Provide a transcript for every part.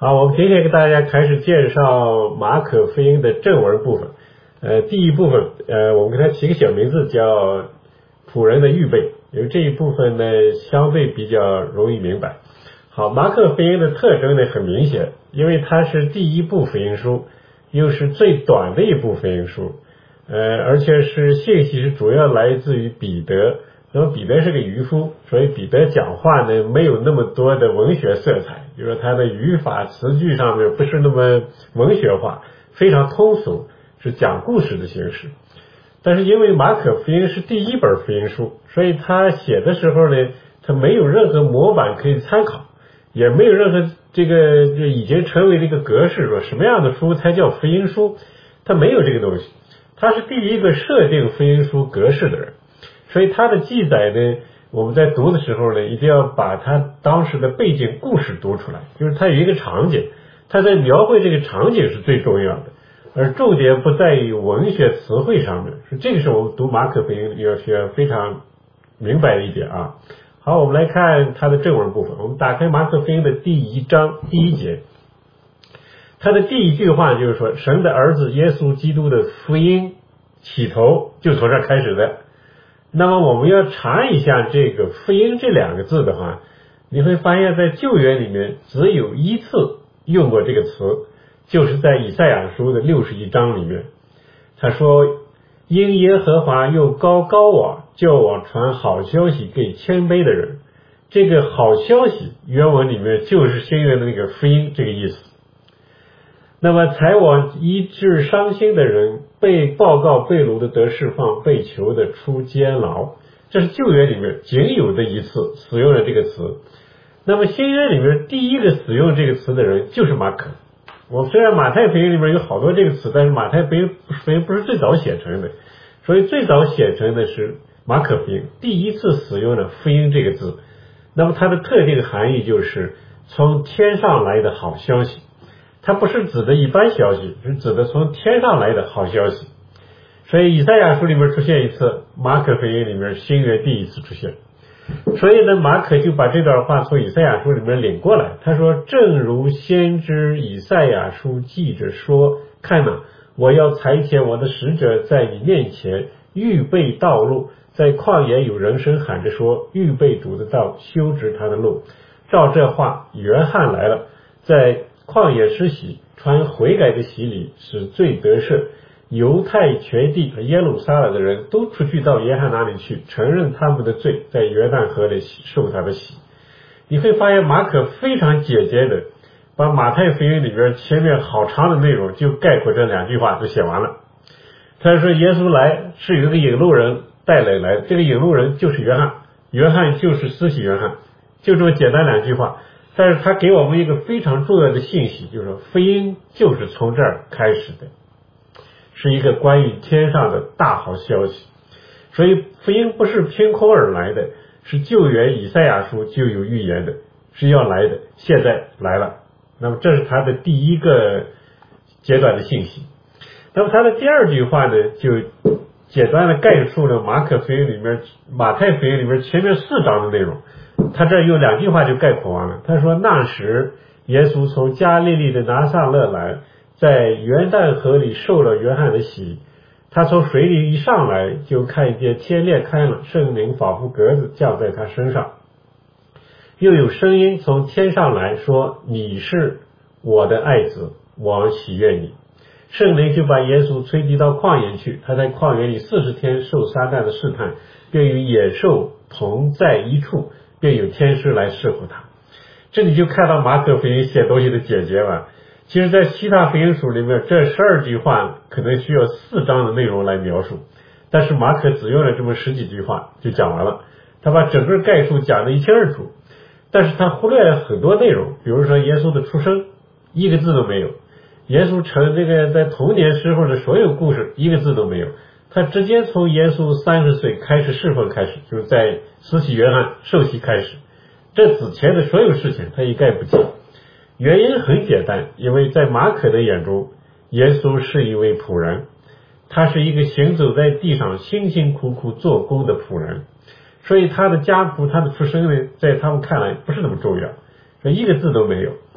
好，我们今天给大家开始介绍马可福音的正文部分。第一部分，我们给它起个小名字叫仆人的预备，因为这一部分呢相对比较容易明白。好，马可福音的特征呢很明显，因为它是第一部福音书，又是最短的一部福音书，而且是信息是主要来自于彼得。那么彼得是个渔夫，所以彼得讲话呢没有那么多的文学色彩，就是他的语法词句上面不是那么文学化，非常通俗，是讲故事的形式。但是因为马可福音是第一本福音书，所以他写的时候呢，他没有任何模板可以参考，也没有任何这已经成为了一个格式，说什么样的书才叫福音书，他没有这个东西。他是第一个设定福音书格式的人。所以他的记载呢，我们在读的时候呢，一定要把他当时的背景故事读出来，就是他有一个场景，他在描绘这个场景是最重要的，而重点不在于文学词汇上面，这个是我们读马可福音要需要非常明白的一点啊。好，我们来看他的正文部分，我们打开马可福音的第1章第1节，他的第一句话就是说，神的儿子耶稣基督的福音起头就从这儿开始的。那么我们要查一下这个福音这2个字的话，你会发现在旧约里面只有一次用过这个词，就是在以赛亚书的61章里面，他说因耶和华又高我，叫我传好消息给谦卑的人。这个好消息原文里面就是新约的那个福音这个意思。那么才往医治伤心的人，被报告被掳的得释放，被囚的出监牢，这是旧约里面仅有的一次使用了这个词。那么新约里面第一个使用这个词的人就是马可。我虽然马太福音里面有好多这个词，但是马太福音不是最早写成的，所以最早写成的是马可福音，第一次使用了福音这个字。那么它的特定含义就是从天上来的好消息，它不是指的一般消息，是指的从天上来的好消息。所以以赛亚书里面出现一次，马可福音里面新约第一次出现。所以呢，马可就把这段话从以赛亚书里面领过来，他说正如先知以赛亚书记着说，看哪，我要差遣我的使者在你面前预备道路，在旷野有人声喊着说，预备主的道，修直他的路。照这话，约翰来了，在旷野施洗，传悔改的洗礼，使罪得赦。犹太全地和耶路撒冷的人都出去到约翰那里去，承认他们的罪，在约旦河里受他的洗。你会发现马可非常简洁的把马太福音里边前面好长的内容就概括这2句话就写完了。他说耶稣来是有一个引路人带来的，这个引路人就是约翰，约翰就是施洗约翰，就这么简单2句话。但是他给我们一个非常重要的信息，就是说福音就是从这儿开始的，是一个关于天上的大好消息。所以福音不是凭空而来的，是旧约以赛亚书就有预言的，是要来的，现在来了。那么这是他的第一个阶段的信息。那么他的第2句话呢，就简单的概述了马太福音里面前面4章的内容。他这用2句话就概括完了。他说那时耶稣从加利利的拿撒勒来，在约旦河里受了约翰的洗。他从水里一上来，就看见天裂开了，圣灵仿佛鸽子降在他身上，又有声音从天上来说，你是我的爱子，我喜悦你。圣灵就把耶稣催逼到旷野去，他在旷野里40天受撒旦的试探，并与野兽同在一处，并有天使来侍候他。这里就看到马可福音写东西的简洁了。其实在其他福音书里面，这12句话可能需要4章的内容来描述，但是马可只用了这么10几句话就讲完了，他把整个概述讲得一清二楚。但是他忽略了很多内容，比如说耶稣的出生一个字都没有，耶稣成这个在童年时候的所有故事一个字都没有，他直接从耶稣30岁开始侍奉开始，就是在施洗约翰受洗开始，这之前的所有事情他一概不记。原因很简单，因为在马可的眼中，耶稣是一位仆人，他是一个行走在地上辛辛苦苦做工的仆人，所以他的家谱他的出生呢，在他们看来不是那么重要，一个字都没有。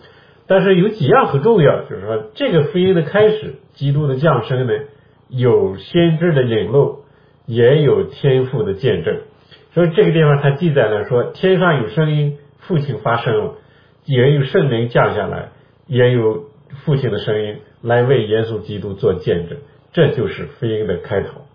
但是有几样很重要，就是说这个福音的开始，基督的降生呢，有先知的引路，也有天父的见证。所以这个地方他记载了说，天上有声音，父亲发声了，也有圣灵降下来，也有父亲的声音来为耶稣基督做见证，这就是福音的开头。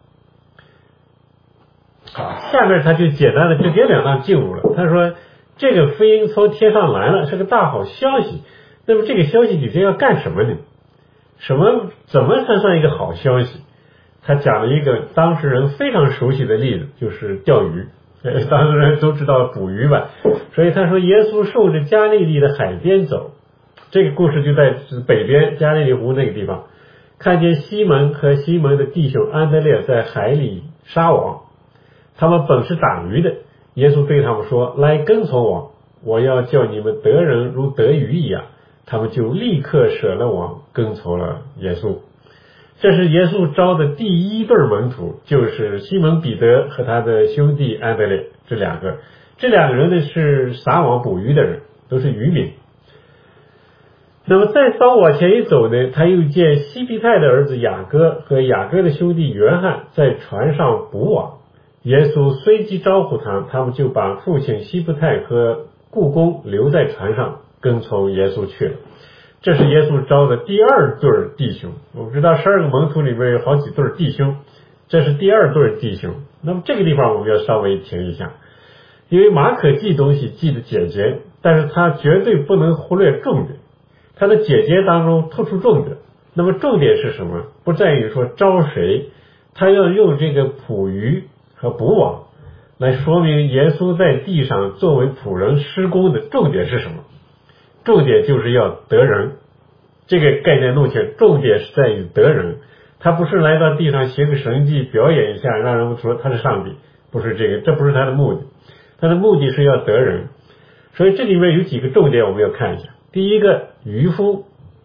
好，下面他就简单的直接两段进入了。他说这个福音从天上来了，是个大好消息。那么这个消息底下要干什么呢？怎么才算一个好消息？他讲了一个当事人非常熟悉的例子，就是钓鱼。当事人都知道捕鱼吧，所以他说耶稣顺着加利利的海边走，这个故事就在北边加利利湖那个地方，看见西门和西门的弟兄安德烈在海里撒网，他们本是打鱼的。耶稣对他们说，来跟从我，我要叫你们得人如得鱼一样。他们就立刻舍了网，跟从了耶稣。这是耶稣招的第一对门徒，就是西门彼得和他的兄弟安德烈，这两个人呢是撒网捕鱼的人，都是渔民。那么再稍往前一走呢，他又见西庇太的儿子雅各和雅各的兄弟约翰在船上捕网。耶稣随即招呼他们就把父亲西庇太和雇工留在船上，跟从耶稣去了。这是耶稣招的第二对弟兄。我们知道12个门徒里面有好几对弟兄，这是第二对弟兄。那么这个地方我们要稍微停一下，因为马可记东西记得简洁，但是他绝对不能忽略重点，他的简洁当中突出重点。那么重点是什么？不在于说招谁，他要用这个捕鱼和捕网来说明耶稣在地上作为仆人施工的重点是什么。重点就是要得人，这个概念弄清，重点是在于得人。他不是来到地上行个神迹表演一下，让人们说他是上帝，不是这个，这不是他的目的。他的目的是要得人。所以这里面有几个重点我们要看一下。第一个，渔夫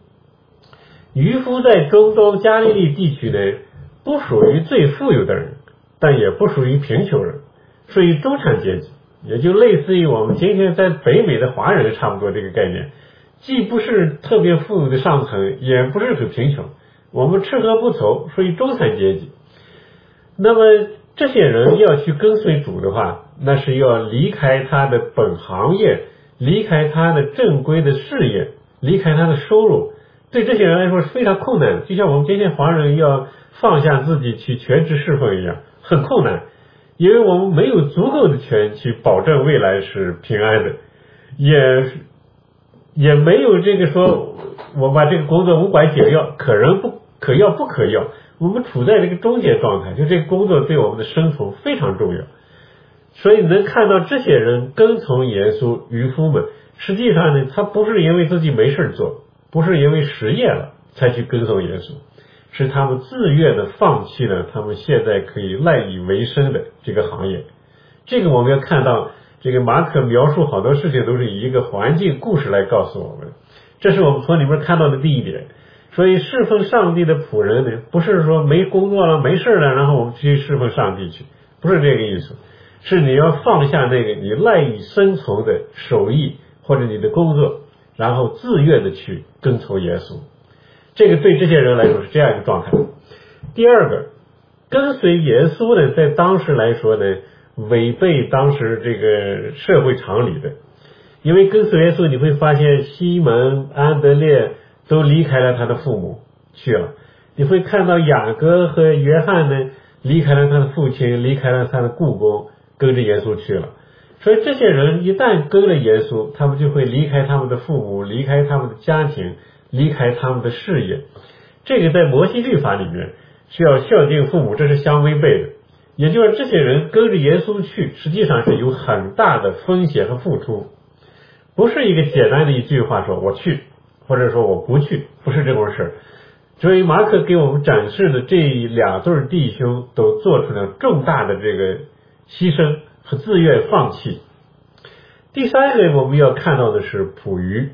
在中东加利利地区呢，不属于最富有的人，但也不属于贫穷人，属于中产阶级，也就类似于我们今天在北美的华人差不多这个概念，既不是特别富有的上层，也不是很贫穷，我们吃喝不愁，属于中产阶级。那么这些人要去跟随主的话，那是要离开他的本行业，离开他的正规的事业，离开他的收入，对这些人来说是非常困难的。就像我们今天华人要放下自己去全职侍奉一样，很困难，因为我们没有足够的钱去保证未来是平安的，也没有这个说我把这个工作无管紧要，可人不可要不可要，我们处在这个中间状态，就这个工作对我们的生存非常重要。所以能看到这些人跟从耶稣，渔夫们实际上呢，他不是因为自己没事做，不是因为失业了才去跟从耶稣，是他们自愿的放弃了他们现在可以赖以为生的这个行业。这个我们要看到，这个马可描述好多事情都是以一个环境故事来告诉我们，这是我们从里面看到的第一点。所以侍奉上帝的仆人呢，不是说没工作了没事了然后我们去侍奉上帝去，不是这个意思，是你要放下那个你赖以生存的手艺或者你的工作，然后自愿的去跟从耶稣。这个对这些人来说是这样一个状态。第二个，跟随耶稣呢，在当时来说呢，违背当时这个社会常理的。因为跟随耶稣，你会发现西门、安德烈都离开了他的父母去了，你会看到雅各和约翰呢，离开了他的父亲，离开了他的雇工，跟着耶稣去了。所以这些人一旦跟了耶稣，他们就会离开他们的父母，离开他们的家庭，离开他们的事业。这个在摩西律法里面需要孝敬父母，这是相违背的。也就是这些人跟着耶稣去，实际上是有很大的风险和付出，不是一个简单的一句话说我去或者说我不去，不是这回事。所以马可给我们展示的这两对弟兄都做出了重大的这个牺牲和自愿放弃。第三个我们要看到的是捕鱼。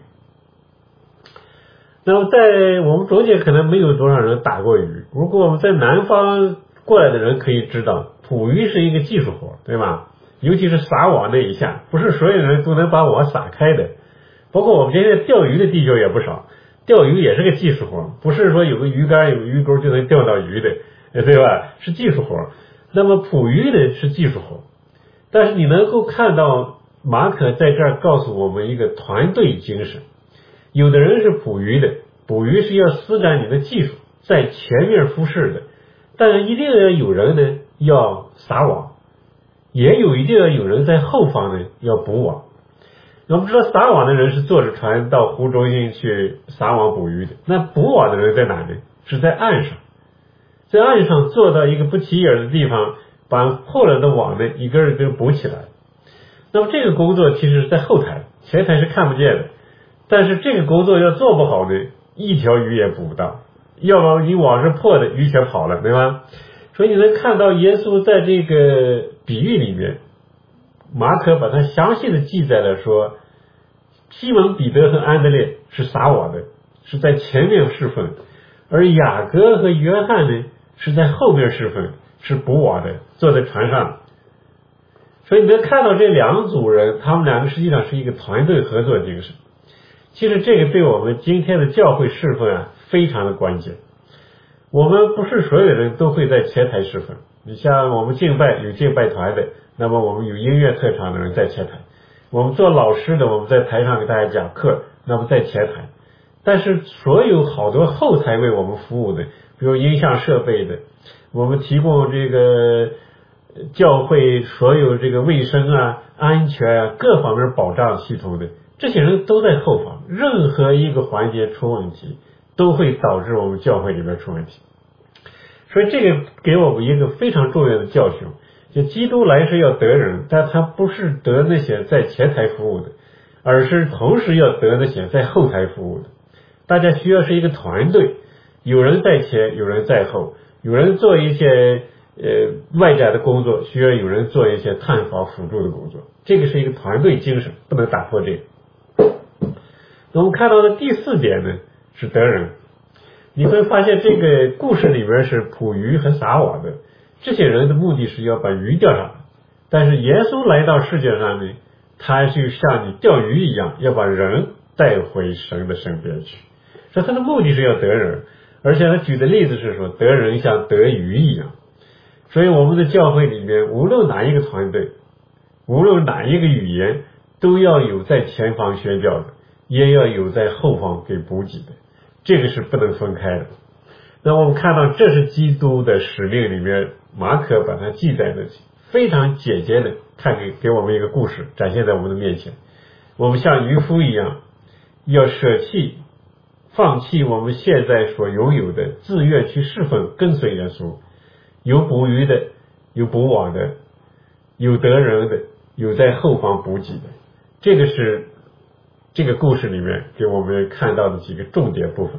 那么在我们中间可能没有多少人打过鱼，如果我们在南方过来的人可以知道，捕鱼是一个技术活，对吧？尤其是撒网那一下，不是所有人都能把网撒开的。 包括我们今天钓鱼的地球也不少，钓鱼也是个技术活，不是说有个鱼竿有个鱼钩就能钓到鱼的，对吧？是技术活。那么捕鱼的是技术活，但是你能够看到马可在这儿告诉我们一个团队精神。有的人是捕鱼的，捕鱼是要施展你的技术，在前面服侍的，但是一定要有人呢要撒网，也一定要有人在后方呢要捕网。我们知道撒网的人是坐着船到湖中心去撒网捕鱼的，那捕网的人在哪呢？是在岸上，在岸上坐到一个不起眼的地方，把破了的网呢一根一根补起来。那么这个工作其实是在后台，前台是看不见的，但是这个工作要做不好呢，一条鱼也捕不到，要不然你网是破的，鱼全跑了，对吧？所以你能看到耶稣在这个比喻里面，马可把它详细的记载了，说西门彼得和安德烈是撒网的，是在前面侍奉，而雅各和约翰呢是在后面侍奉，是捕网的，坐在船上。所以你能看到这两组人，他们两个实际上是一个团队合作精神。其实这个对我们今天的教会侍奉非常的关键。我们不是所有人都会在前台侍奉，你像我们敬拜有敬拜团的，那么我们有音乐特长的人在前台，我们做老师的，我们在台上给大家讲课，那么在前台。但是所有好多后台为我们服务的，比如音像设备的，我们提供这个教会所有这个卫生安全各方面保障系统的，这些人都在后方，任何一个环节出问题都会导致我们教会里面出问题。所以这个给我们一个非常重要的教训，就基督来是要得人，但他不是得那些在前台服务的，而是同时要得那些在后台服务的。大家需要是一个团队，有人在前，有人在后，有人做一些外在的工作，需要有人做一些探访辅助的工作，这个是一个团队精神，不能打破这个。我们看到的第四点呢是得人。你会发现这个故事里面是捕鱼和撒网的，这些人的目的是要把鱼钓上来，但是耶稣来到世界上呢，他是像你钓鱼一样，要把人带回神的身边去，所以他的目的是要得人，而且他举的例子是说得人像得鱼一样。所以我们的教会里面，无论哪一个团队，无论哪一个语言，都要有在前方宣教的，也要有在后方给补给的，这个是不能分开的。那我们看到这是基督的使命里面，马可把它记载的非常简洁的看给我们一个故事展现在我们的面前。我们像渔夫一样，要放弃我们现在所拥有的，自愿去侍奉跟随耶稣。有捕鱼的，有捕网的，有得人的，有在后方补给的，这个是这个故事里面给我们看到的几个重点部分。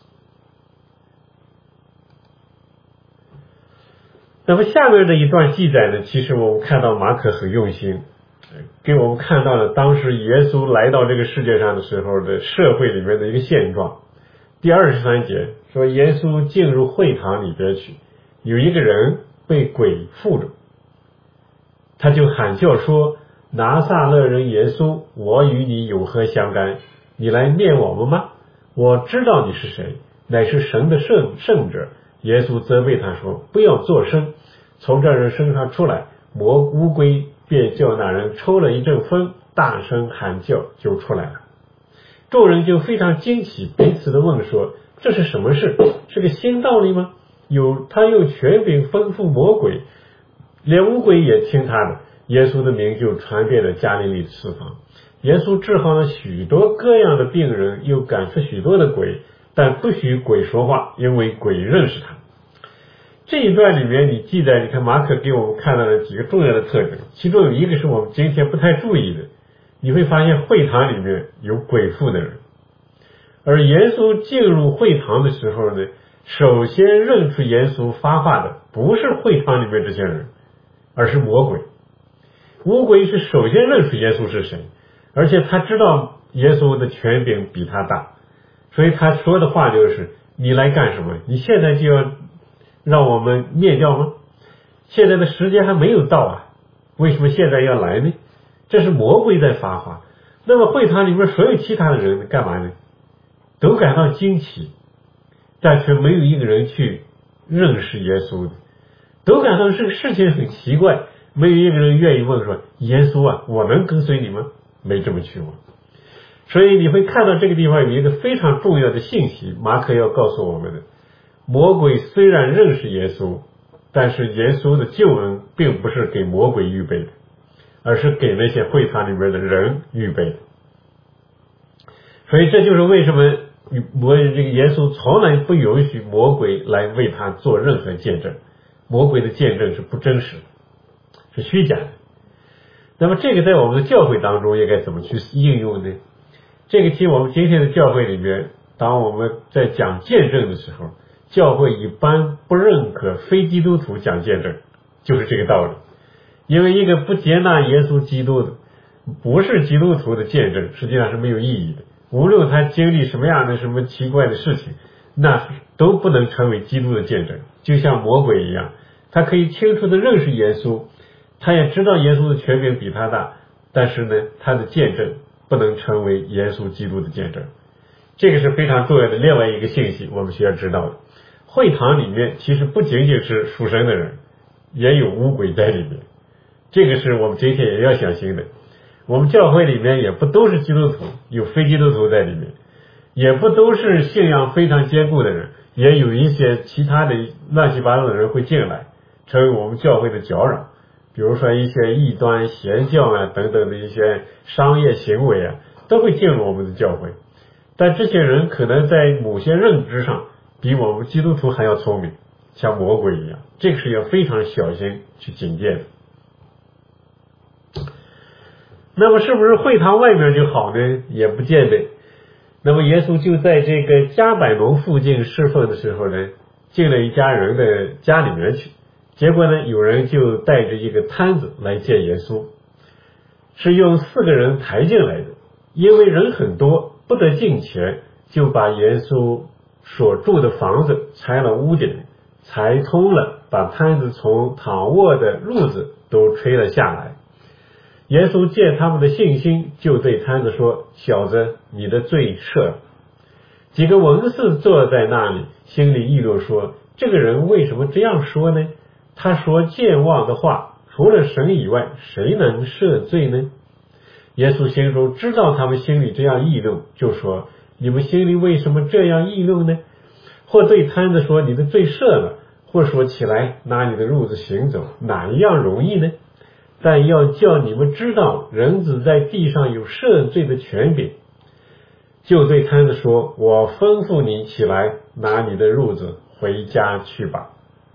那么下面这一段记载呢，其实我们看到马可很用心，给我们看到了当时耶稣来到这个世界上的时候的社会里面的一个现状。第23节说，耶稣进入会堂里边去，有一个人被鬼附着，他就喊叫说，拿撒勒人耶稣，我与你有何相干？你来灭我们吗？我知道你是谁，乃是神的圣者。耶稣责备他说，不要作声，从这人身上出来。乌龟便叫那人抽了一阵风，大声喊叫就出来了。众人就非常惊奇，彼此的问说，这是什么事？是个新道理吗？他用权柄吩咐魔鬼，连乌龟也听他的。耶稣的名就传遍了加利利四方。耶稣治好了许多各样的病人，又赶出许多的鬼，但不许鬼说话，因为鬼认识他。这一段里面你记载，你看马可给我们看到了几个重要的特征，其中有一个是我们今天不太注意的，你会发现会堂里面有鬼附的人，而耶稣进入会堂的时候呢，首先认出耶稣发话的不是会堂里面这些人，而是魔鬼。乌龟是首先认出耶稣是谁，而且他知道耶稣的权柄比他大，所以他说的话就是你来干什么？你现在就要让我们灭掉吗？现在的时间还没有到啊，为什么现在要来呢？这是魔鬼在发话。 那么会堂里面所有其他的人干嘛呢？都感到惊奇，但却没有一个人去认识耶稣的，都感到这个事情很奇怪，没有一个人愿意问说，耶稣啊，我能跟随你吗？没这么去问。所以你会看到这个地方有一个非常重要的信息，马可要告诉我们的，魔鬼虽然认识耶稣，但是耶稣的救恩并不是给魔鬼预备的，而是给那些会堂里面的人预备的。所以这就是为什么这个耶稣从来不允许魔鬼来为他做任何见证，魔鬼的见证是不真实的，是虚假的。那么这个在我们的教会当中应该怎么去应用呢？这个题我们今天的教会里面，当我们在讲见证的时候，教会一般不认可非基督徒讲见证，就是这个道理。因为一个不接纳耶稣基督的，不是基督徒的见证，实际上是没有意义的。无论他经历什么样的什么奇怪的事情，那都不能成为基督的见证。就像魔鬼一样，他可以清楚地认识耶稣，他也知道耶稣的权柄比他大，但是呢，他的见证不能成为耶稣基督的见证。这个是非常重要的另外一个信息，我们需要知道的。会堂里面其实不仅仅是属神的人，也有污鬼在里面，这个是我们今天也要小心的。我们教会里面也不都是基督徒，有非基督徒在里面，也不都是信仰非常坚固的人，也有一些其他的乱七八糟的人会进来，成为我们教会的搅扰。比如说一些异端邪教啊等等的一些商业行为啊，都会进入我们的教会。但这些人可能在某些认知上比我们基督徒还要聪明，像魔鬼一样，这个是要非常小心去警戒的。那么是不是会堂外面就好呢？也不见得。那么耶稣就在这个加百农附近侍奉的时候呢，进了一家人的家里面去，结果呢，有人就带着一个摊子来见耶稣，是用4个人抬进来的，因为人很多不得进前，就把耶稣所住的房子拆了屋顶，裁通了，把摊子从躺卧的褥子都吹了下来。耶稣见他们的信心，就对摊子说，小子，你的罪赦了。几个文士坐在那里，心里议论说，这个人为什么这样说呢？他说健忘的话，除了神以外，谁能赦罪呢？耶稣心中知道他们心里这样议论，就说，你们心里为什么这样议论呢？或对摊子说，你的罪赦了，或说起来拿你的褥子行走，哪一样容易呢？但要叫你们知道，人子在地上有赦罪的权柄。就对摊子说，我吩咐你起来，拿你的褥子回家去吧。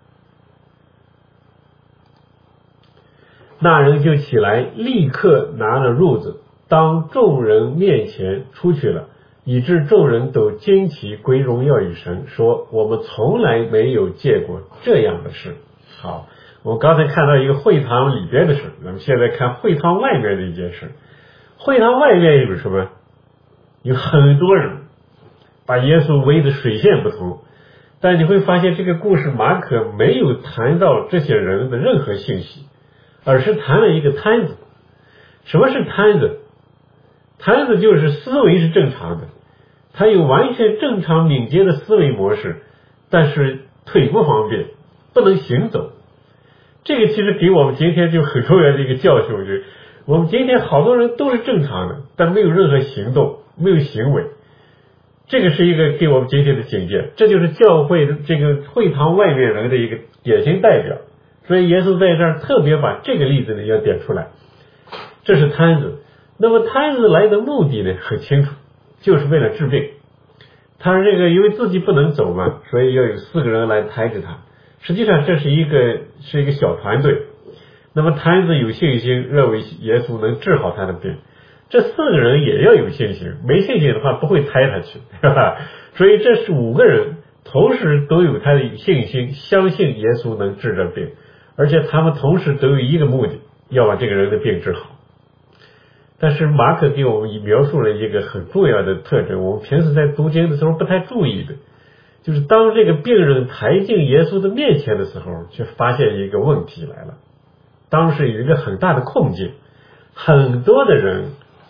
那人就起来，立刻拿了褥子，当众人面前出去了，以致众人都惊奇，归荣耀与神，说，我们从来没有见过这样的事。好，我们刚才看到一个会堂里边的事，那么现在看会堂外面的一件事。会堂外面有什么？有很多人把耶稣围得水泄不通，但你会发现这个故事马可没有谈到这些人的任何信息，而是谈了一个摊子。什么是摊子？摊子就是思维是正常的，他有完全正常敏捷的思维模式，但是腿不方便，不能行走。这个其实给我们今天就很重要的一个教训，就是我们今天好多人都是正常的，但没有任何行动，没有行为。这个是一个给我们今天的警戒，这就是教会的这个会堂外面人的一个典型代表。所以耶稣在这儿特别把这个例子呢要点出来，这是摊子。那么摊子来的目的呢很清楚，就是为了治病。他这个因为自己不能走嘛，所以要有4个人来抬着他。实际上这是一个小团队。那么摊子有信心，认为耶稣能治好他的病，这4个人也要有信心，没信心的话不会抬他去，对吧？所以这是5个人同时都有他的信心，相信耶稣能治这病，而且他们同时都有一个目的，要把这个人的病治好。但是马可给我们描述了一个很重要的特征，我们平时在读经的时候不太注意的，就是当这个病人抬进耶稣的面前的时候，却发现一个问题来了。当时有一个很大的困境，很多的人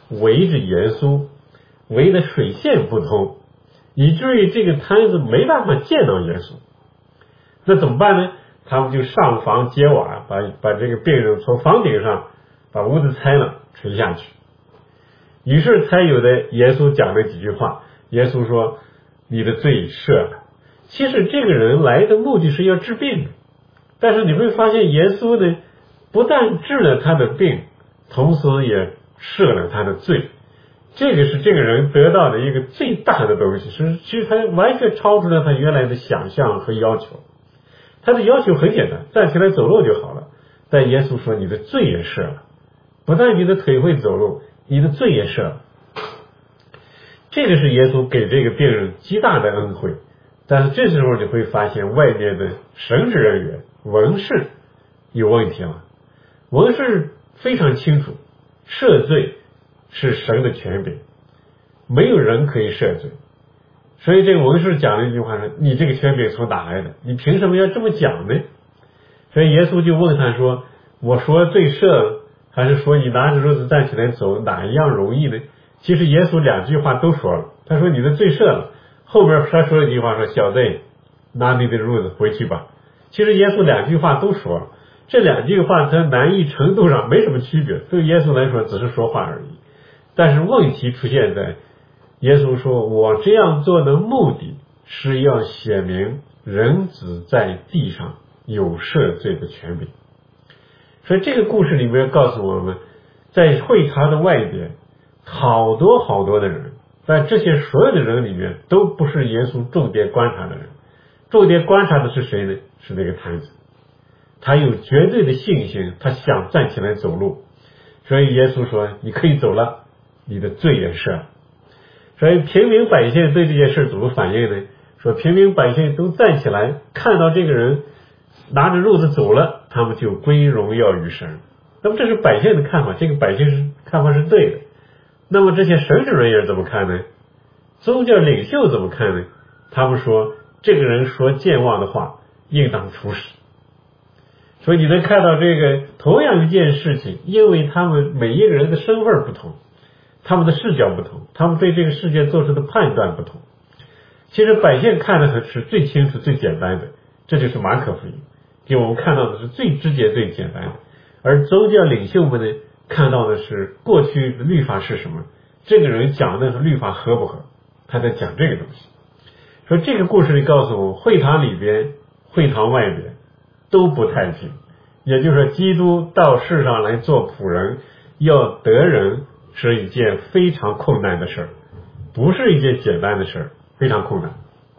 围着耶稣，围得水泄不通，以至于这个摊子没办法见到耶稣。那怎么办呢？他们就上房揭瓦，把这个病人从房顶上把屋子拆了垂下去。于是才有的耶稣讲了几句话。耶稣说，你的罪赦了。其实这个人来的目的是要治病的，但是你会发现耶稣呢，不但治了他的病，同时也赦了他的罪。这个是这个人得到的一个最大的东西，其实他完全超出了他原来的想象和要求。他的要求很简单，站起来走路就好了。但耶稣说，你的罪也赦了，不但你的腿会走路，你的罪也赦了。这个是耶稣给这个病人极大的恩惠。但是这时候你会发现外面的神职人员文士有问题了。文士非常清楚，赦罪是神的权柄，没有人可以赦罪。所以这个文士讲了一句话说，你这个权柄从哪来的？你凭什么要这么讲呢？所以耶稣就问他说，我说罪赦了，还是说你拿着褥子站起来走，哪一样容易呢？其实耶稣两句话都说了。他说你的罪赦了，后边他说了一句话说，小子，拿你的褥子回去吧。其实耶稣两句话都说了，这两句话它难易程度上没什么区别，对耶稣来说只是说话而已。但是问题出现在耶稣说，我这样做的目的是要写明人子在地上有赦罪的权柄。所以这个故事里面告诉我们，在会堂的外边好多好多的人，但这些所有的人里面都不是耶稣重点观察的人。重点观察的是谁呢？是那个摊子。他有绝对的信心，他想站起来走路，所以耶稣说，你可以走了，你的罪也赦了。所以平民百姓对这件事怎么反应呢？说平民百姓都站起来，看到这个人拿着褥子走了，他们就归荣耀于神。那么这是百姓的看法，这个百姓看法是对的。那么这些神职人员怎么看呢？宗教领袖怎么看呢？他们说，这个人说健忘的话，应当处死。所以你能看到这个同样一件事情，因为他们每一个人的身份不同，他们的视角不同，他们对这个世界做出的判断不同。其实百姓看的是最清楚最简单的，这就是马可福音给我们看到的是最直接最简单的。而宗教领袖们呢，看到的是过去的律法是什么，这个人讲的是律法合不合，他在讲这个东西。所以这个故事里告诉我们，会堂里边会堂外边都不太平。也就是说，基督到世上来做仆人，要得人是一件非常困难的事儿，不是一件简单的事儿，非常困难。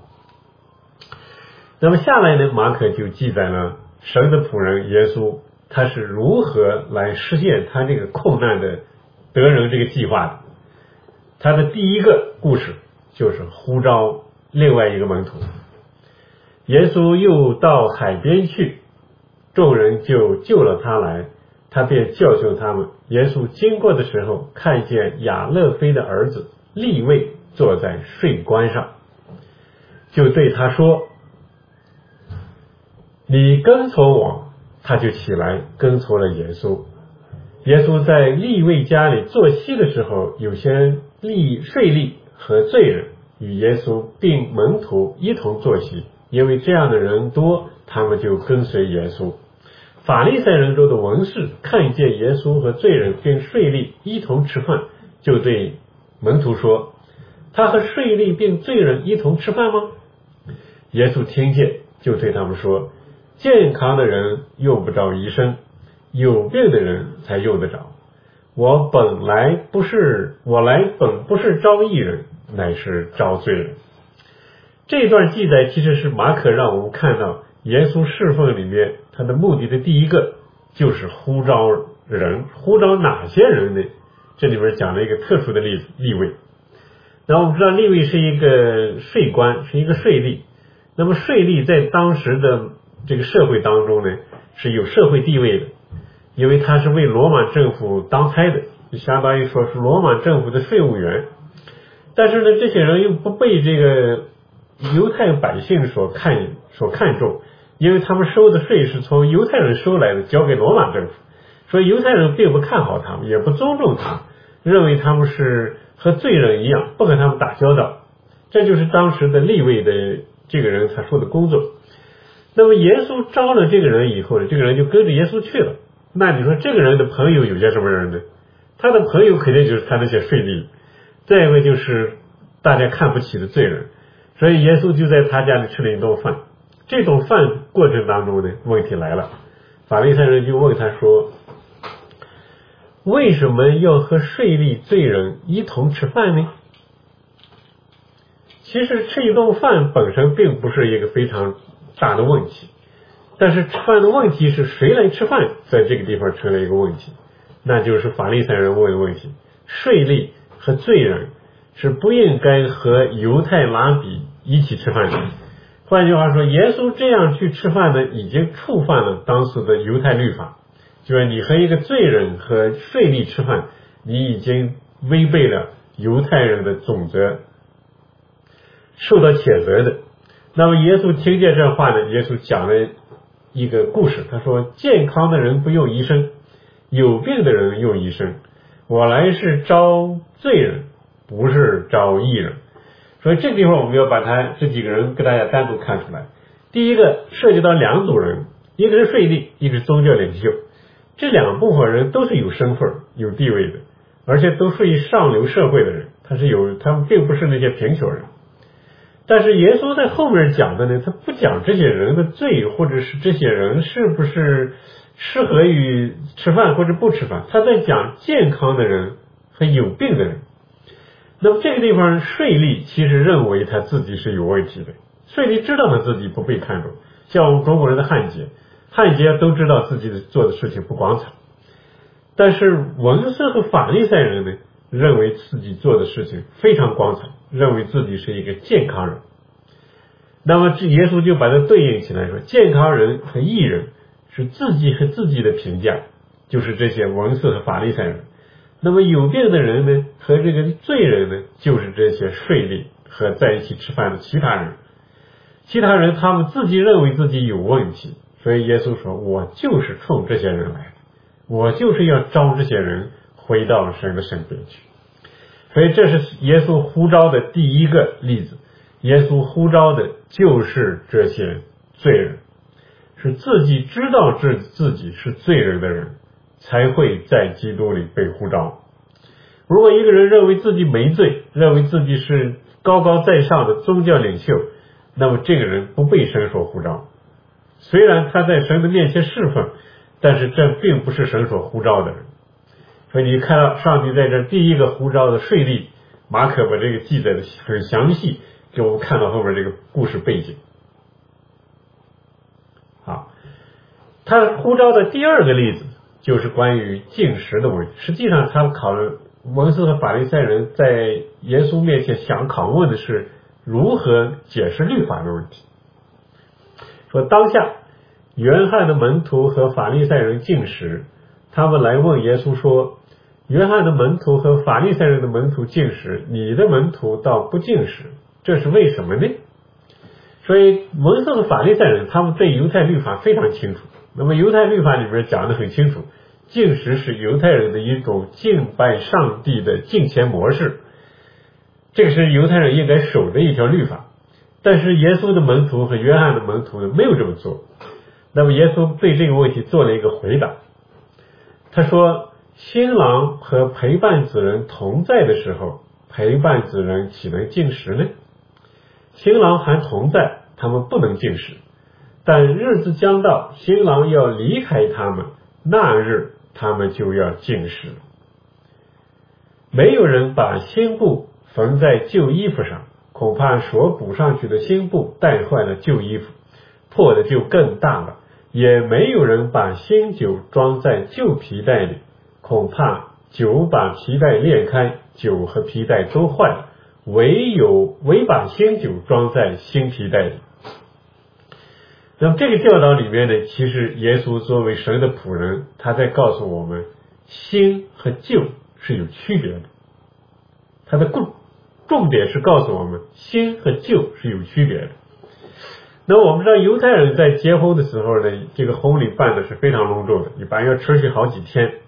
那么下来呢，马可就记载了神的仆人耶稣他是如何来实现他这个困难的得人这个计划的。他的第一个故事就是呼召另外一个门徒。耶稣又到海边去，众人就救了他来，他便教训他们。耶稣经过的时候，看见亚勒菲的儿子利未坐在税关上，就对他说，你跟从我。他就起来跟从了耶稣。耶稣在利未家里坐息的时候，有些税吏和罪人与耶稣并门徒一同坐席，因为这样的人多，他们就跟随耶稣。法利赛人中的文士看见耶稣和罪人并税吏一同吃饭，就对门徒说，他和税吏并罪人一同吃饭吗？耶稣听见，就对他们说，健康的人用不着医生，有病的人才用得着。我来本不是招义人，乃是招罪人。这一段记载其实是马可让我们看到耶稣侍奉里面他的目的的第一个，就是呼召人。呼召哪些人呢？这里边讲了一个特殊的例位。那我们知道利未是一个税官，是一个税吏。那么税吏在当时的这个社会当中呢，是有社会地位的，因为他是为罗马政府当差的，就相当于说是罗马政府的税务员。但是呢，这些人又不被这个犹太百姓所看重，因为他们收的税是从犹太人收来的，交给罗马政府，所以犹太人并不看好他们，也不尊重他们， 认为他们是和罪人一样，不和他们打交道。这就是当时的利未的这个人他说的工作。那么耶稣招了这个人以后呢，这个人就跟着耶稣去了。那你说这个人的朋友有些什么人呢？他的朋友肯定就是他那些税吏，再一个就是大家看不起的罪人。所以耶稣就在他家里吃了一顿饭。这顿饭过程当中呢，问题来了，法利赛人就问他说，为什么要和税吏罪人一同吃饭呢？其实吃一顿饭本身并不是一个非常大的问题，但是吃饭的问题是谁来吃饭，在这个地方成了一个问题。那就是法利赛人问的问题，税吏和罪人是不应该和犹太拉比一起吃饭的。换句话说，耶稣这样去吃饭呢，已经触犯了当时的犹太律法，就是你和一个罪人和税吏吃饭，你已经违背了犹太人的总则，受到谴责的。那么耶稣听见这话呢，耶稣讲了一个故事，他说，健康的人不用医生，有病的人用医生，我来是招罪人，不是招义人。所以这个地方我们要把他这几个人给大家单独看出来。第一个涉及到两组人，一个是税吏，一个是宗教领袖。这两部分人都是有身份有地位的，而且都属于上流社会的人，他们并不是那些贫穷人。但是耶稣在后面讲的呢，他不讲这些人的罪，或者是这些人是不是适合于吃饭或者不吃饭，他在讲健康的人和有病的人。那么这个地方税吏其实认为他自己是有问题的，税吏知道他自己不被看重，像我们中国人的汉奸都知道自己做的事情不光彩，但是文士和法利赛人呢，认为自己做的事情非常光彩，认为自己是一个健康人。那么耶稣就把它对应起来说，健康人和义人是自己和自己的评价，就是这些文士和法利赛人。那么有病的人呢，和这个罪人呢，就是这些税吏和在一起吃饭的其他人。其他人他们自己认为自己有问题，所以耶稣说，我就是冲这些人来的，我就是要招这些人回到神的身边去。所以这是耶稣呼召的第一个例子，耶稣呼召的就是这些罪人，是自己知道自己是罪人的人才会在基督里被呼召。如果一个人认为自己没罪，认为自己是高高在上的宗教领袖，那么这个人不被神所呼召。虽然他在神的面前侍奉，但是这并不是神所呼召的人。所以你看到上帝在这第一个呼召的税吏，马可把这个记载的很详细，给我们看到后面这个故事背景。好，他呼召的第二个例子就是关于禁食的问题。实际上他考虑文士和法利赛人在耶稣面前想拷问的是如何解释律法的问题。说当下约翰的门徒和法利赛人禁食，他们来问耶稣说，约翰的门徒和法利赛人的门徒禁食，你的门徒倒不禁食，这是为什么呢？所以文士和法利赛人他们对犹太律法非常清楚。那么犹太律法里面讲得很清楚，禁食是犹太人的一种敬拜上帝的敬虔模式，这个是犹太人应该守的一条律法。但是耶稣的门徒和约翰的门徒呢，没有这么做。那么耶稣对这个问题做了一个回答，他说，新郎和陪伴子人同在的时候，陪伴子人岂能禁食呢？新郎还同在，他们不能禁食，但日子将到，新郎要离开他们，那日他们就要禁食。没有人把新布缝在旧衣服上，恐怕所补上去的新布带坏了旧衣服，破的就更大了。也没有人把新酒装在旧皮袋里，恐怕酒把皮带裂开，酒和皮带都坏了，唯把新酒装在新皮带里。那么这个教导里面呢，其实耶稣作为神的仆人，他在告诉我们新和旧是有区别的。他的重点是告诉我们新和旧是有区别的。那么我们知道犹太人在结婚的时候呢，这个婚礼办的是非常隆重的，一般要持续好几天。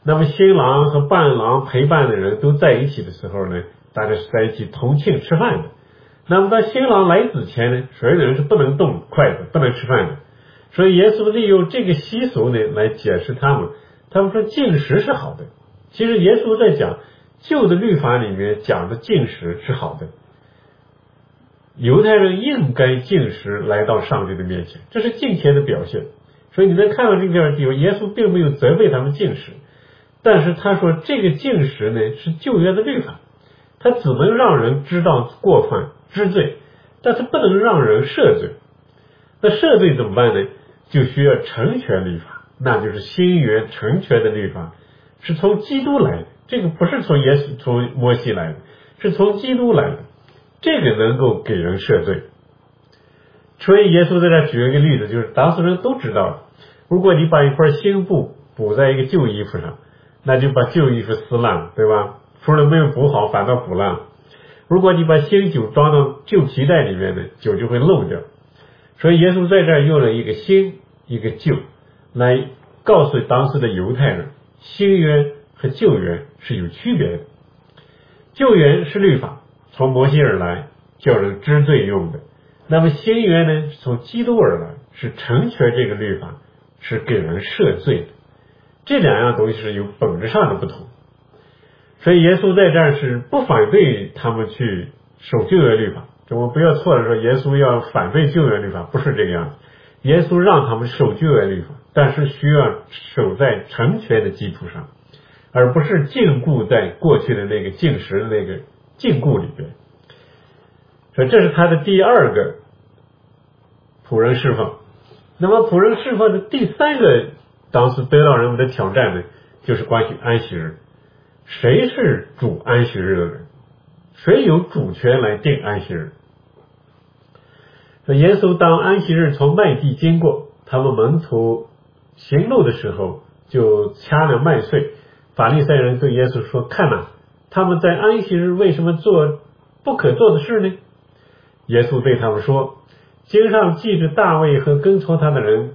那么新郎和伴郎陪伴的人都在一起的时候呢，大家是在一起同庆吃饭的。那么当新郎来之前呢，所有的人是不能动筷子，不能吃饭的。所以耶稣利用这个习俗呢来解释他们说禁食是好的。其实耶稣在讲旧的律法里面讲的禁食是好的，犹太人应该禁食来到上帝的面前，这是敬虔的表现。所以你能看到这个地方，耶稣并没有责备他们禁食，但是他说这个禁食呢是旧约的律法，他只能让人知道过犯知罪，但是不能让人赦罪。那赦罪怎么办呢？就需要成全律法，那就是新约成全的律法是从基督来的，这个不是从摩西来的，是从基督来的，这个能够给人赦罪。所以耶稣在这举了一个例子，就是当时人都知道了，如果你把一块新布补在一个旧衣服上，那就把旧衣服撕烂了，对吧？除了没有补好，反倒补烂了。如果你把新酒装到旧皮带里面呢，酒就会漏掉。所以耶稣在这儿用了一个新一个旧来告诉当时的犹太人，新约和旧约是有区别的。旧约是律法，从摩西而来，叫人知罪用的。那么新约呢，从基督而来，是成全这个律法，是给人赦罪的。这两样东西是有本质上的不同。所以耶稣在这儿是不反对他们去守旧约律法，我们不要错了说耶稣要反对旧约律法，不是这个样子。耶稣让他们守旧约律法，但是需要守在成全的基础上，而不是禁锢在过去的那个禁食的那个禁锢里边。所以这是他的第二个仆人侍奉。那么仆人侍奉的第三个当时得到人们的挑战呢，就是关于安息日。谁是主安息日的人？谁有主权来定安息日？那耶稣当安息日从麦地经过，他们门徒行路的时候就掐了麦穗。法利赛人对耶稣说，看哪，他们在安息日为什么做不可做的事呢？耶稣对他们说，经上记着大卫和跟从他的人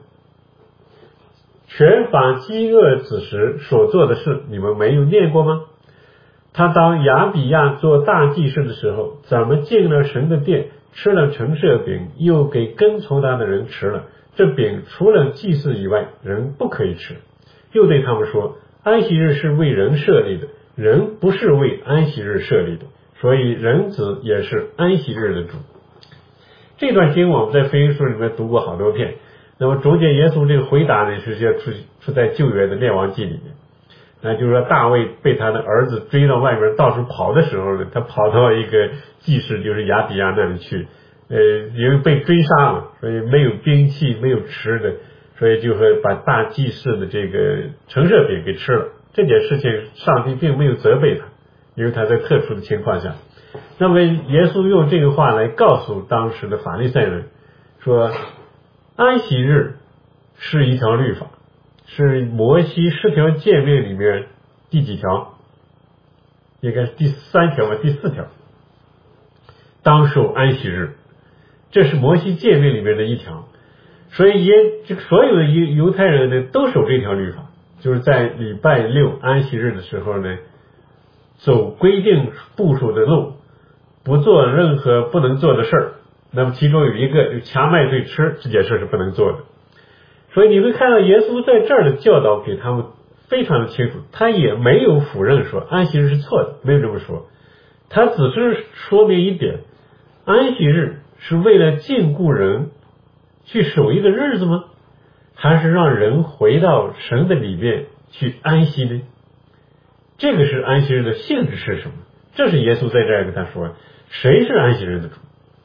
全法饥饿之时所做的事，你们没有念过吗？他当亚比亚做大祭司的时候，怎么进了神的殿，吃了陈设饼，又给跟从他的人吃了，这饼除了祭司以外，人不可以吃。又对他们说，安息日是为人设立的，人不是为安息日设立的，所以人子也是安息日的主。这段经文我们在福音书里面读过好多遍。那么中间耶稣这个回答呢，是出在旧约的列王记里面。就是说大卫被他的儿子追到外面到处跑的时候呢，他跑到一个祭司就是亚比亚那里去，因为被追杀了，所以没有兵器没有吃的，所以就会把大祭司的这个陈设饼给吃了。这件事情上帝并没有责备他，因为他在特殊的情况下。那么耶稣用这个话来告诉当时的法利赛人说，安息日是一条律法，是摩西10条诫命里面第几条？应该是第3条吧，第4条。当守安息日，这是摩西诫命里面的一条。所以所有的犹太人呢都守这条律法，就是在礼拜6安息日的时候呢，走规定步数的路，不做任何不能做的事儿。那么其中有一个就掐麦穗吃，这件事是不能做的。所以你会看到耶稣在这儿的教导给他们非常的清楚，他也没有否认说安息日是错的，没有这么说，他只是说明一点，安息日是为了禁锢人去守一个日子吗？还是让人回到神的里面去安息呢？这个是安息日的性质是什么？这是耶稣在这儿跟他说，谁是安息日的主？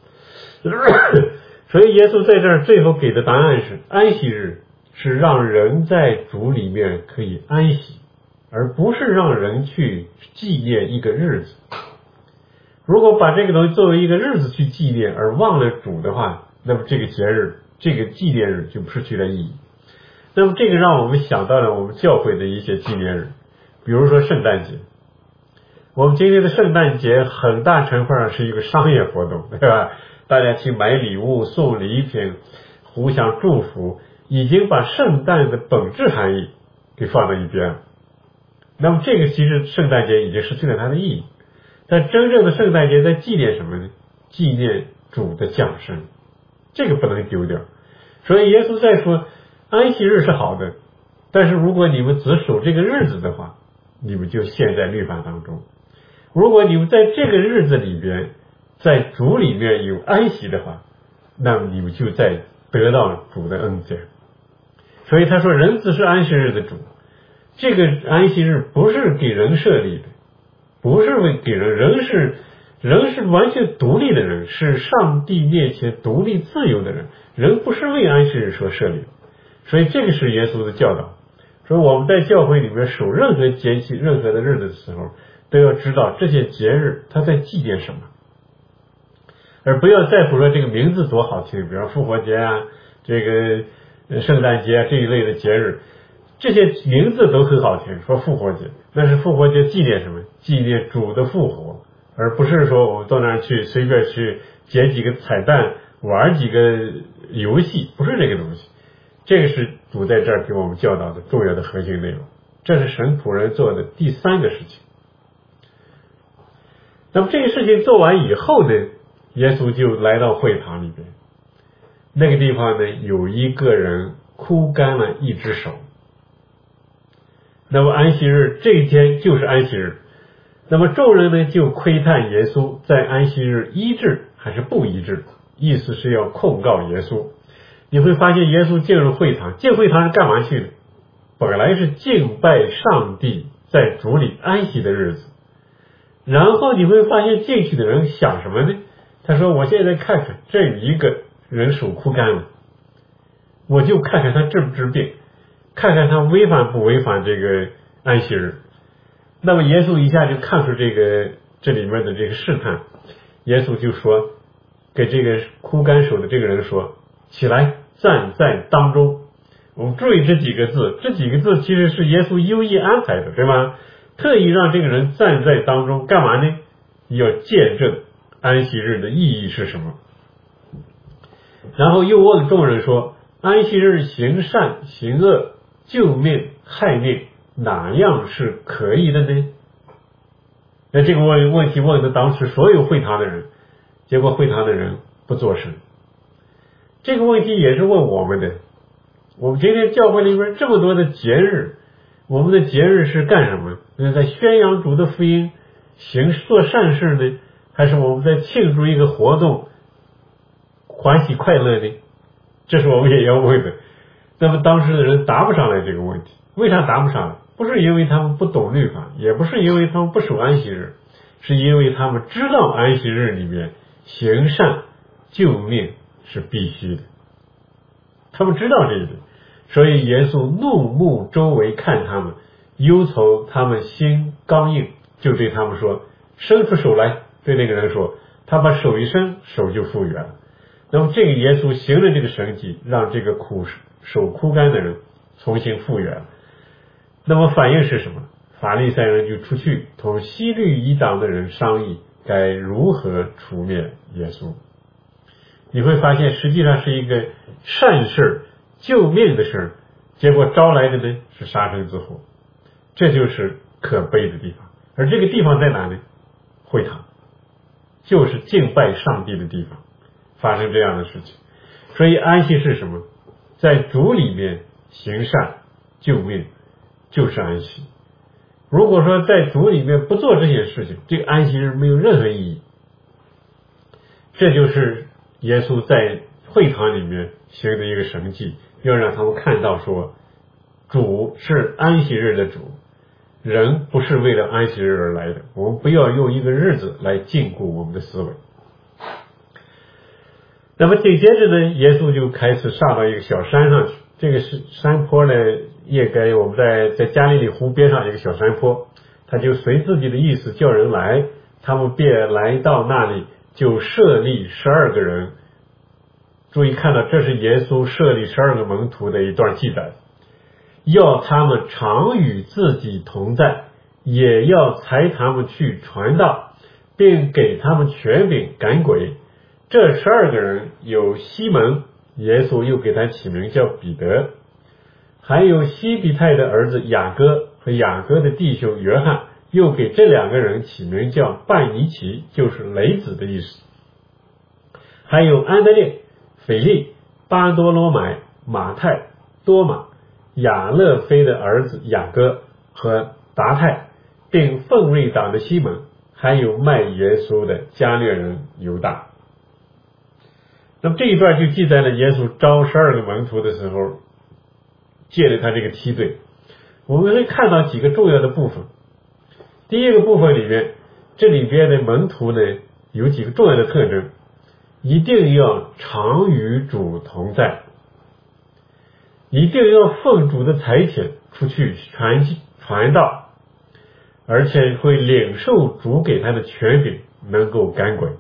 所以耶稣在这儿最后给的答案是，安息日是让人在主里面可以安息，而不是让人去纪念一个日子。如果把这个东西作为一个日子去纪念而忘了主的话，那么这个节日这个纪念日就失去了意义。那么这个让我们想到了我们教会的一些纪念日，比如说圣诞节。我们今天的圣诞节很大程度上是一个商业活动，对吧？大家去买礼物送礼品互相祝福，已经把圣诞的本质含义给放到一边了。 那么这个其实圣诞节已经失去了它的意义。但真正的圣诞节在纪念什么呢？纪念主的降生，这个不能丢掉。所以耶稣在说安息日是好的，但是如果你们只守这个日子的话，你们就陷在律法当中。如果你们在这个日子里边，在主里面有安息的话，那么你们就在得到主的恩典。所以他说人子是安息日的主，这个安息日不是给人设立的，不是为给人，人是完全独立的人，是上帝面前独立自由的人，人不是为安息日所设立的。所以这个是耶稣的教导，说我们在教会里面守任何节气任何的日子的时候，都要知道这些节日它在纪念什么，而不要在乎说这个名字多好听，比如复活节啊，这个圣诞节啊这一类的节日，这些名字都很好听，说复活节，那是复活节纪念什么？纪念主的复活，而不是说我们到那儿去随便去捡几个彩蛋玩几个游戏，不是这个东西。这个是主在这儿给我们教导的重要的核心内容，这是神仆人做的第三个事情。那么这个事情做完以后呢，耶稣就来到会堂里边，那个地方呢有一个人枯干了一只手。那么安息日这一天就是安息日，那么众人呢就窥探耶稣在安息日医治还是不医治，意思是要控告耶稣。你会发现耶稣进入会堂，进会堂是干嘛去的？本来是敬拜上帝在主里安息的日子，然后你会发现进去的人想什么呢？他说我现在看看这有一个人手枯干了，我就看看他治不治病，看看他违反不违反这个安息日。那么耶稣一下就看出这里面的这个试探，耶稣就说给这个枯干手的这个人说，起来站在当中。我们注意这几个字，这几个字其实是耶稣优意安排的，对吗？特意让这个人站在当中干嘛呢？要见证安息日的意义是什么。然后又问众人说，安息日行善行恶救命害命，哪样是可以的呢？那这个问题问的当时所有会堂的人，结果会堂的人不作声。这个问题也是问我们的。我们今天教会里面这么多的节日，我们的节日是干什么？在宣扬主的福音，做善事呢，还是我们在庆祝一个活动，欢喜快乐呢？这是我们也要问的。那么当时的人答不上来这个问题，为啥答不上来？不是因为他们不懂律法，也不是因为他们不守安息日，是因为他们知道安息日里面行善救命是必须的，他们知道这一点。所以耶稣怒目周围看他们，忧愁他们心刚硬，就对他们说，伸出手来。对那个人说，他把手一伸，手就复原了。那么这个耶稣行了这个神迹，让这个手枯干的人重新复原了。那么反应是什么？法利赛人就出去同西律一党的人商议该如何除灭耶稣。你会发现实际上是一个善事救命的事，结果招来的呢是杀身之祸，这就是可悲的地方。而这个地方在哪里？会堂，就是敬拜上帝的地方，发生这样的事情。所以安息是什么？在主里面行善救命就是安息。如果说在主里面不做这些事情，这个安息日没有任何意义。这就是耶稣在会堂里面行的一个神迹，要让他们看到说，主是安息日的主，人不是为了安息日而来的。我们不要用一个日子来禁锢我们的思维。那么紧接着呢，耶稣就开始上到一个小山上去。这个是山坡呢，也该我们在加利利湖边上一个小山坡，他就随自己的意思叫人来，他们便来到那里，就设立12个人。注意看到，这是耶稣设立12个门徒的一段记载，要他们常与自己同在，也要差他们去传道，并给他们权柄赶鬼。这12个人有西门，耶稣又给他起名叫彼得， 还有西比泰的儿子雅各和雅各的弟兄约翰，又给这2个人起名叫拜尼奇，就是雷子的意思。还有安德烈、腓力、巴多罗买、马太、多马、亚勒菲的儿子雅各和达泰，并奋锐党的西门，还有卖耶稣的加略人犹大。那么这一段就记载了耶稣招12个门徒的时候，借着他这个梯队，我们会看到几个重要的部分。第一个部分里面，这里边的门徒呢有几个重要的特征：一定要常与主同在，一定要奉主的差遣出去传道，而且会领受主给他的权柄，能够赶鬼。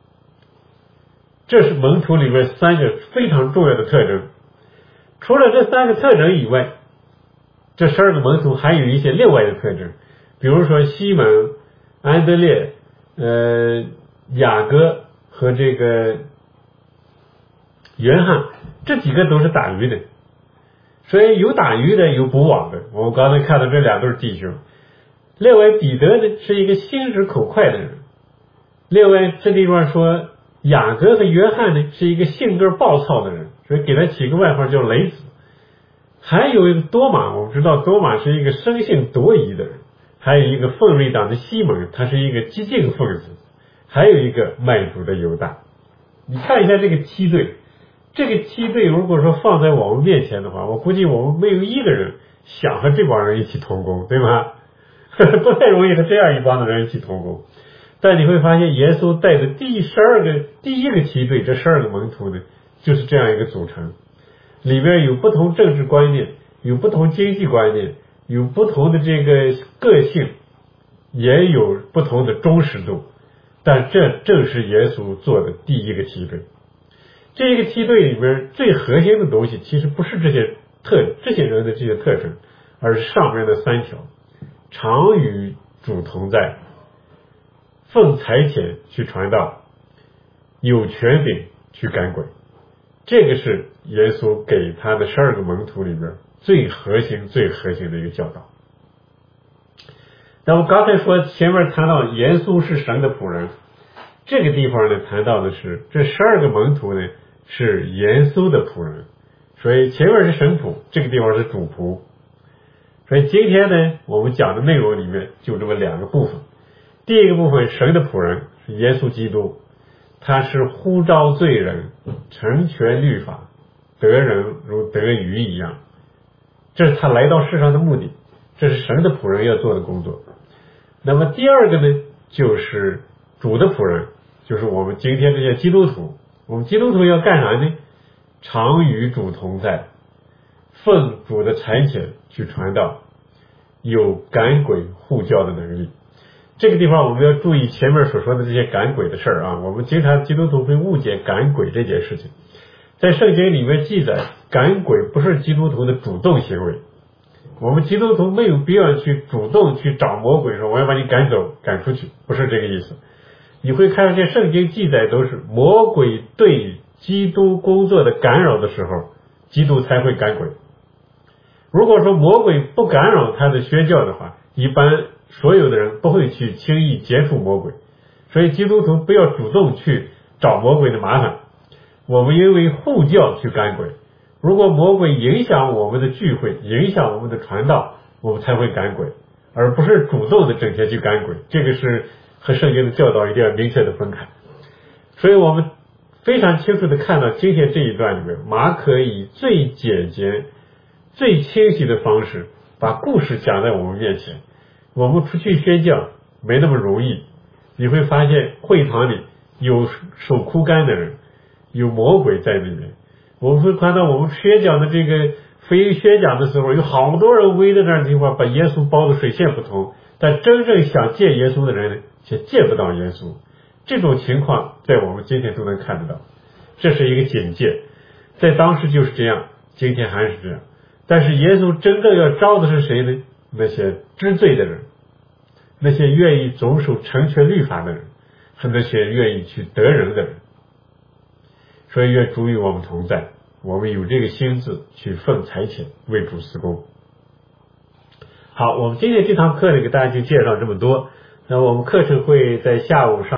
这是门徒里面3个非常重要的特征。除了这3个特征以外，这12个门徒还有一些另外的特征，比如说西门、安德烈、雅各和这个约翰，这几个都是打鱼的。所以有打鱼的，有捕网的。我们刚才看到这2对弟兄。另外彼得呢是一个心直口快的人。另外这地方说雅各和约翰呢是一个性格暴躁的人，所以给他起个外号叫雷子。还有一个多马，我们知道多马是一个生性多疑的人。还有一个奋锐党的西门，他是一个激进分子。还有一个卖主的犹大。你看一下这个梯队，这个梯队如果说放在我们面前的话，我估计我们没有一个人想和这帮人一起同工，对吗？不太容易和这样一帮的人一起同工。但你会发现耶稣带的第一个梯队，这12个门徒呢就是这样一个组成，里面有不同政治观念，有不同经济观念，有不同的这个个性，也有不同的忠实度，但这正是耶稣做的第一个梯队。这个梯队里面最核心的东西其实不是这些人的这些特征，而是上面的3条：常与主同在，奉差遣去传道，有权柄去赶鬼。这个是耶稣给他的12个门徒里面最核心的一个教导。那我刚才说前面谈到耶稣是神的仆人，这个地方呢谈到的是这12个门徒呢是耶稣的仆人，所以前面是神仆，这个地方是主仆。所以今天呢我们讲的内容里面就这么2个部分。第一个部分，神的仆人是耶稣基督，他是呼召罪人，成全律法，得人如得鱼一样，这是他来到世上的目的，这是神的仆人要做的工作。那么第二个呢就是主的仆人，就是我们今天这些基督徒。我们基督徒要干啥呢？常与主同在，奉主的差遣去传道，有赶鬼护教的能力。这个地方我们要注意前面所说的这些赶鬼的事儿啊，我们经常基督徒会误解赶鬼这件事情。在圣经里面记载，赶鬼不是基督徒的主动行为，我们基督徒没有必要去主动去找魔鬼说我要把你赶走赶出去，不是这个意思。你会看见圣经记载都是魔鬼对基督工作的干扰的时候，基督才会赶鬼。如果说魔鬼不干扰他的宣教的话，一般所有的人不会去轻易接触魔鬼，所以基督徒不要主动去找魔鬼的麻烦。我们因为护教去赶鬼，如果魔鬼影响我们的聚会，影响我们的传道，我们才会赶鬼，而不是主动的整天去赶鬼。这个是和圣经的教导一定要明确的分开。所以我们非常清楚的看到今天这一段里面，马可以最简洁最清晰的方式把故事讲在我们面前。我们出去宣教没那么容易，你会发现会堂里有手枯干的人，有魔鬼在里面。我们会看到我们宣讲的这个福音宣讲的时候，有好多人围在那儿的地方把耶稣包得水泄不通，但真正想见耶稣的人呢却见不到耶稣。这种情况在我们今天都能看得到，这是一个警戒。在当时就是这样，今天还是这样。但是耶稣真正要招的是谁呢？那些知罪的人，那些愿意遵守成全律法的人，和那些愿意去得人的人。所以愿主与我们同在。 我们有这个心志去奉差遣为主事工。好，我们今天这堂课呢给大家就介绍这么多。那我们课程会在下午上